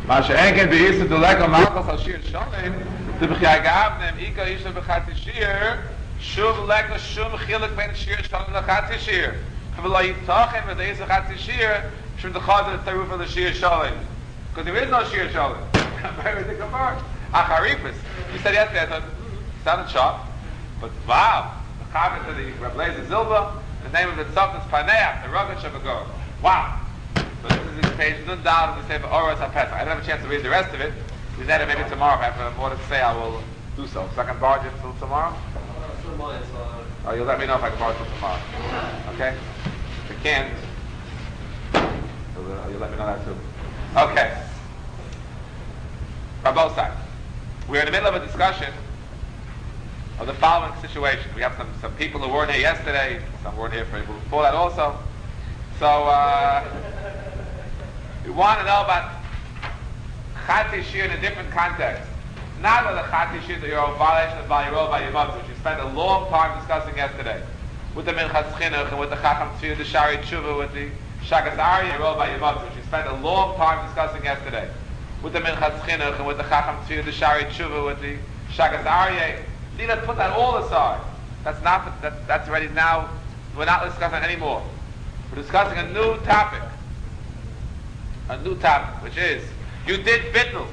Masha Enken beisa to leko malchus al shir shalem to b'chai gavnem ika yisha b'chati shir shuv leko shum chilek ben shir shalem l'chati shir v'lo yitachem v'deisa chati shir shum d'chad the taruf of the shir shalem because there is no shir shalem. Where is the gemara? Acharipus. You said yesterday, I thought, sounded sharp, but wow, the chaver to the Reb Leizer Zilba, the name of the tzach is Paneach, the Rogash of a Gor. Wow. So this is page Nun Dal of the Sefer Oros HaPesach. I don't have a chance to read the rest of it. If that maybe tomorrow, if I have more to say, I will do so. So I can borrow it until tomorrow? Oh, you'll let me know if I can borrow it until tomorrow. Okay? If you can't, you'll let me know that too. Okay. Rabosai. We're in the middle of a discussion of the following situation. We have some people who weren't here yesterday, some weren't here before that also. So, we want to know about Chati Shir in a different context. Not with the Chati Shir that you're a violation of Vayirol Vayimot, which we spent a long time discussing yesterday. With the Minchas Chinuch and with the Chacham Tzvir, the Shari Tshuva, with the Shagas Aryeh Vayirol Vayimot, which we spent a long time discussing yesterday. With the Minchas Chinuch and with the Chacham Tzvir, the Shari Tshuva, with the Shagas Aryeh. Need to put that all aside. That's already now, we're not discussing anymore. We're discussing a new topic. Which is, you did bittul.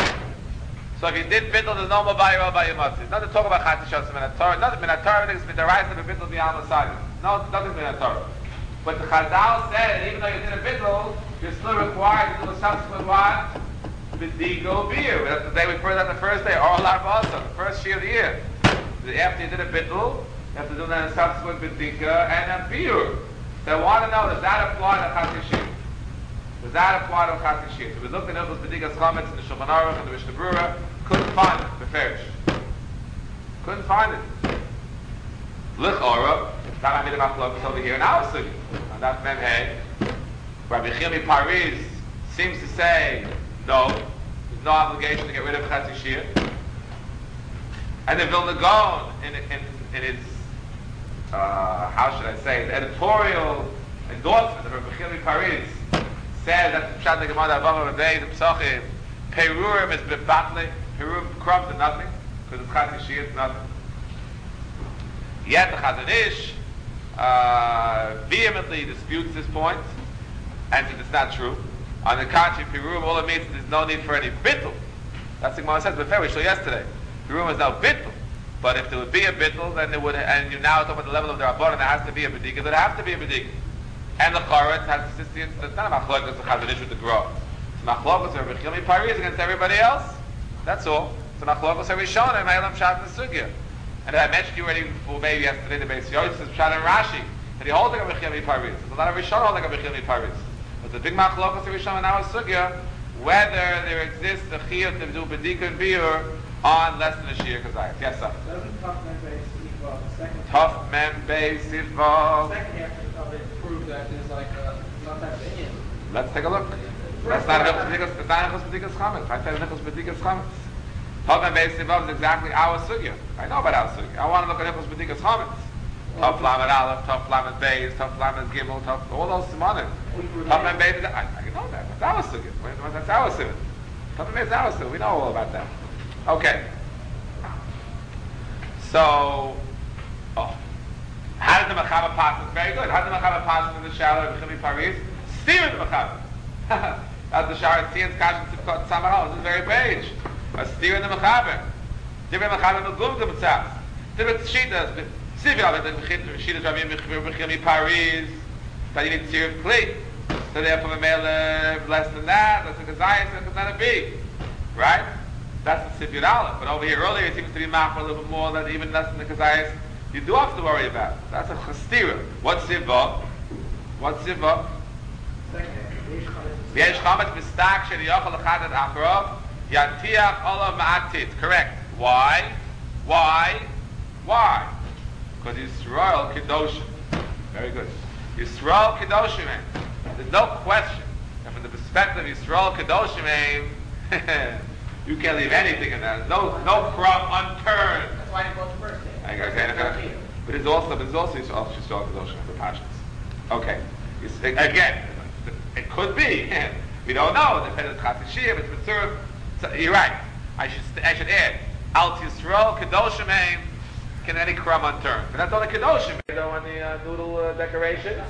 So if you did bittul, there's no more Vayirol Vayimot. Not to talk about Chati Shos Minatorah. Nothing Minatorah is Midaraisa of a bittul beyond Masadi. No, nothing Minatorah. But the Chazal said, even though you did a bittul, you're still required to do a subsequent what? B'digo beer. That's the day we put that the first day, or Larvasa, the first year of the year. After you did a bittul, you have to do that a subsequent b'diga and a beer. So I want to know, does that apply to Chati Shir? Does that apply to Chati Shir? So we looked at Hilchos B'digas Chametz in the Shulchan Aruch and the Mishnah Berurah, couldn't find it, beferish. Couldn't find it. L'chora, that might be the machlokas over here in our city. And that's Mem Hey. Rabbi Chimi Paris seems to say, no, there's no obligation to get rid of Chati Shir. And the Vilna Gaon, in its, how should I say, the editorial endorsement of Rabbi Chimi Paris, says that the Pshat Gemara Avav of the day, the Pesachim, Perurim is befatli, Perurim crumbs are nothing, because it's Chati Shir, it's nothing. Yet the Chazon Ish vehemently disputes this point, and says it's not true. On the contrary, Perurim, all it means is there's no need for any bittul. That's the Gemara says, but fair, we showed yesterday. Perurim is now bittul. But if there would be a bittul, then there would, and you now talk about the level of the Rabbanan, there has to be a b'diga, there has to be a b'diga. And the Choretz has assistance, it's not a machlokas, the Chazon Ish with the Gra. It's a machlokas of Rabbi Chimi Paris against everybody else. That's all. It's a machlokas of Rishon and Meilam Shat and Sugya. And I mentioned you already, well, maybe yesterday, the Beis Yosef, Pshat and Rashi, that he holds like Rabbi Chimi Paris. There's a lot of Rishon holding like Rabbi Chimi Paris. But the big machlokas of Rishon and our Sugya, whether there exists a chiyuv to do b'dika and biur on less than a shir kazayas. Yes, sir. Doesn't Tough men base Sivov. Second half of it proves that there's like some type of Indian. Let's take a look. That's not Nechos B'dikas Chametz. I said Nechos B'dikas Chametz. Tough men base Sivov is exactly our sugya. I know about our sugya. I want to look at Nechos B'dikas Chametz. Tough Lamed Aleph, Tough Lamed Beis, Tough Lamed Gimel, Tough all those simonim. Tough men base. I know that. That's our sugya. That's our sugya. Tough men base is our sugya. We know all about that. Okay. So, how did the Mechaba pass? It's very good. How did the Mechaba pass in the shower of Chimi Paris? Steer the Mechaba. As the shower of Tzian's Kashin Tzivkot Tzamahal. This is very beige. A steer in the Mechaba. Different Mechaba Megum Gum Tzaz. Different Shitas. Sivya, the Shitas Rabbi Chimi Paris. That you need Tzir of Kli. So therefore, a male less than that. That's a Kazayas and Kazana B. Right? That's the Sivir Aleph. But over here earlier, it seems to be map a little bit more than even less than the Kazayas. You do have to worry about it. That's a chastira. What's Siva? What's Siva? V'yesh chametz mistak shel yochel echad et acharav yantiach olav ma'atit. Correct. Why? Because Yisrael Kedoshim. Very good. Yisrael Kedoshim. There's no question. And from the perspective of Yisrael Kedoshim, you can't leave anything in that. No crumb unturned. That's why he brought the first day. But it's also Yisrael Kedoshim for Pashas. Okay. Again, it could be We don't know. It depends on Chatzishir, it's Mitzvah. So you're right. I should add. Al Yisrael, Kedoshim Haim, can any crumb unturned. But that's all the Kedoshim. You know, on the noodle decorations?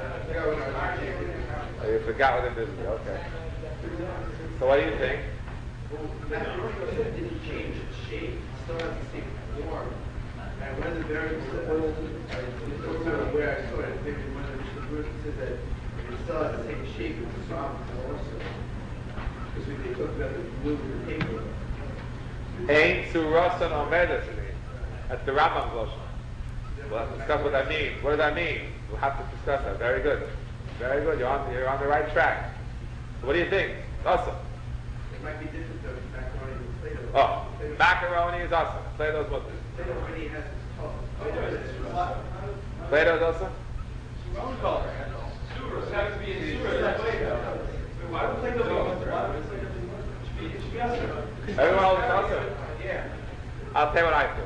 Oh, you forgot what it is. Okay. So what do you think? Didn't change its shape. Still has the same form. And one of the variables that where I saw it, maybe one of the groups said that it still has the same shape as the soft also. Because we talked about the blue and the paper. Ein Surasan Omedas. That's the Rambam Glosha. We'll have to discuss what that means. What does that mean? We'll have to discuss that. Very good. Very good. You're on the right track. So what do you think? Awesome. It might be different though, macaroni and Play-Doh. Oh, macaroni is awesome. Play-Doh is what? Play-Doh already has its color. Play-Doh is awesome? Own color. It has to be in Play-Doh. Why would Play-Doh be? It should be awesome. Everyone else is awesome? Yeah. I'll tell you what I thought.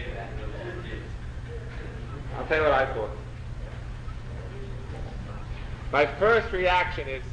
My first reaction is,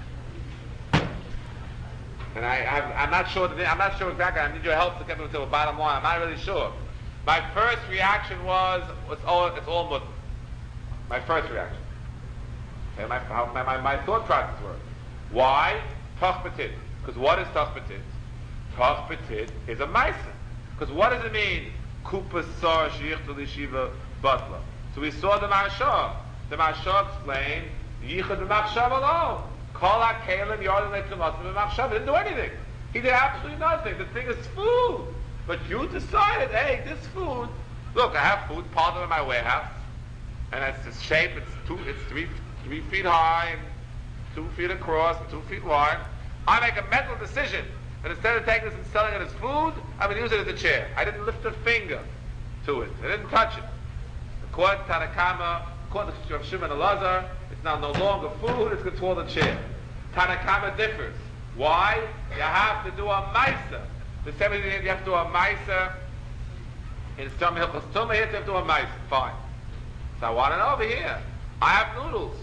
and I'm not sure exactly. I need your help to get to the bottom line. I'm not really sure. My first reaction was, it's all Muslim. My first reaction. Okay, my thought process was, why? Tachbatit. Because what is Tachbatit? Tachbatit is a Maisa. Because what does it mean? Kupas sar shichtul yeshiva batla. So we saw the Maharsha. The Maharsha explained yichud b'machshav alone. Kol ha'kelim yordin le'tumasim b'machshav. He didn't do anything. He did absolutely nothing. The thing is food. But you decided, hey, this food. Look, I have food, part of it in my warehouse, and it's the shape. It's 3 feet high and 2 feet across and 2 feet wide. I make a mental decision. And instead of taking this and selling it as food, I'm going to use it as a chair. I didn't lift a finger to it. I didn't touch it. According to Tanakama, according to Rav Shimon Elazar, it's now no longer food, it's called a chair. Tanakama differs. Why? You have to do a Maisa. The same way you have to do a Maisa in some Hilchos Tumah, here you have to do a Maisa. Fine. So I want to know over here. I have noodles.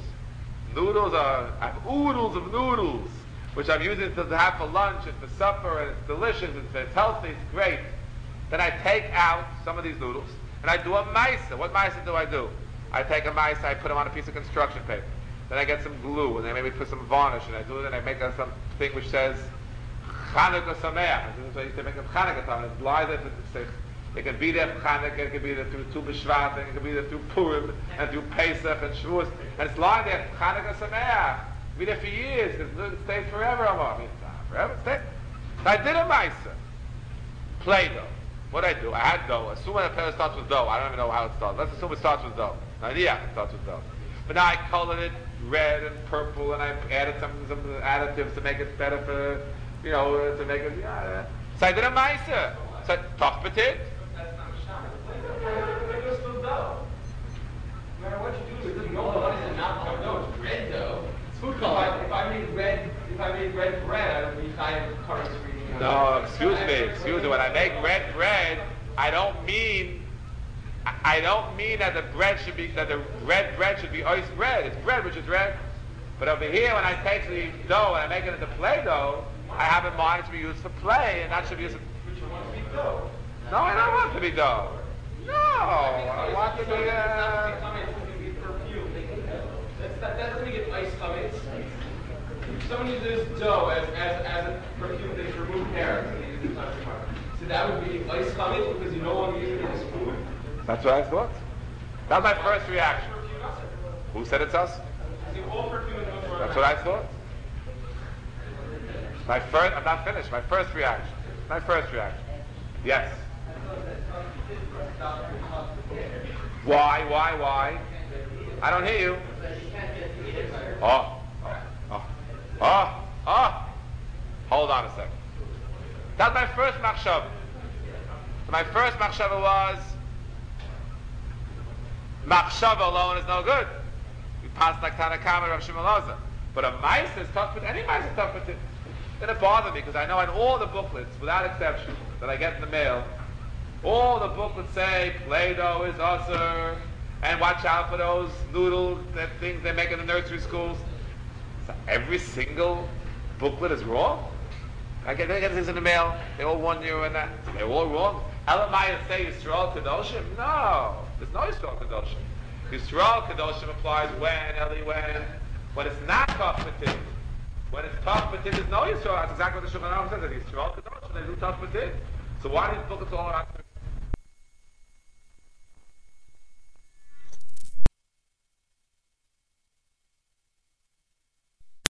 I have oodles of noodles, which I'm using to have for lunch and for supper, and it's delicious, it's healthy, it's great. Then I take out some of these noodles, and I do a maisa. What maisa do I do? I take a maisa, I put them on a piece of construction paper. Then I get some glue, and then maybe put some varnish, and I do it, and I make something which says Chanukah Sameach. This is what I used to make a Chanukah time. It's lies there. It can be there for Chanukah, it can be there through Tu B'Shvat, and it can be there through Purim, and through Pesach, and Shavuos. And it's lying there for Chanukah Sameach. Be there for years, because it stays forever. Forever it stays. So I did a Maisa. Play-Doh. What I do? I had dough. Assume when a player starts with dough. I don't even know how it starts. Let's assume it starts with dough. Now, yeah, it starts with dough. But now I colored it red and purple, and I added some additives to make it better for, to make it, So I did a Maisa. So Tachbatit. That's not Shana. Play-Doh's still dough. No matter what you do with it, what is it not dough? It's red dough. Food color. If I made red bread, I don't need I have color screening. No, excuse me. When I make red bread, I don't mean that the red bread should be ice bread. It's bread which is red. But over here, when I take the dough and I make it into Play-Doh, I have in mind it to be used for play, and that should be used. But you want to be dough. No, I don't want it to be dough. No, I want it to be. That doesn't make it ice cummings. If someone uses dough as a perfume that is removed hair, so that would be ice cummings because you no longer use it as food. That's what I thought. That was my first reaction. Who said it's us? That's what I thought. I'm not finished. My first reaction. Yes. Why? I don't hear you. Hold on a second. That's my first machshava. My first machshava was machshava alone is no good. We passed like Tanakama and Rav Shimon Elazar. But a mice is tough with any mice is tough with it. Didn't bother me because I know in all the booklets, without exception, that I get in the mail, all the booklets say Play-Doh is usher, and watch out for those noodles, that things they make in the nursery schools. So every single booklet is wrong. I get things in the mail. They all warn you and that. They're all wrong. Elamaya say Yisrael Kedoshim? No, there's no Yisrael Kedoshim. Yisrael Kedoshim applies when it's not Tachmatin. When it's Tachmatin, there's no Yisrael. That's exactly what the Shulchan Aruch says. Yisrael Kedoshim, they do Tachmatin. So why do these booklets all around?